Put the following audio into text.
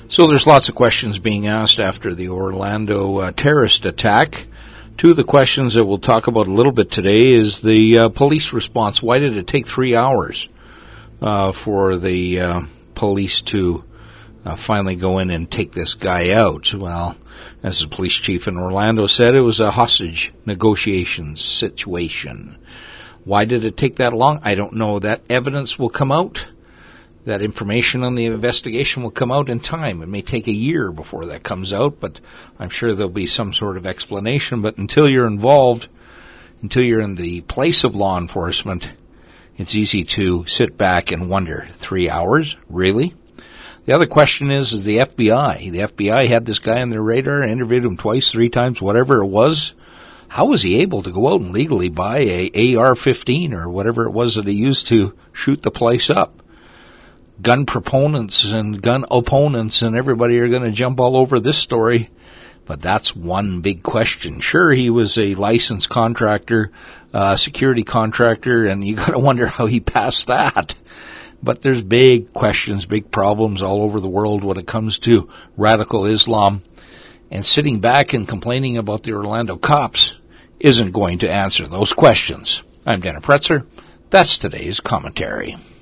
So there's lots of questions being asked after the Orlando terrorist attack. Two of the questions that we'll talk about a little bit today is the police response. Why did it take 3 hours for the police to finally go in and take this guy out? Well, as the police chief in Orlando said, it was a hostage negotiations situation. Why did it take that long? I don't know. That evidence will come out. That information on the investigation will come out in time. It may take a year before that comes out, but I'm sure there'll be some sort of explanation. But until you're involved, until you're in the place of law enforcement, it's easy to sit back and wonder, 3 hours? Really? The other question is the FBI. The FBI had this guy on their radar, interviewed him twice, 3 times, whatever it was. How was he able to go out and legally buy a AR-15 or whatever it was that he used to shoot the place up? Gun proponents and gun opponents and everybody are going to jump all over this story, but that's one big question. Sure, he was a licensed contractor, security contractor, and you got to wonder how he passed that. But there's big questions, big problems all over the world when it comes to radical Islam, and sitting back and complaining about the Orlando cops isn't going to answer those questions. I'm Dana Pretzer. That's today's commentary.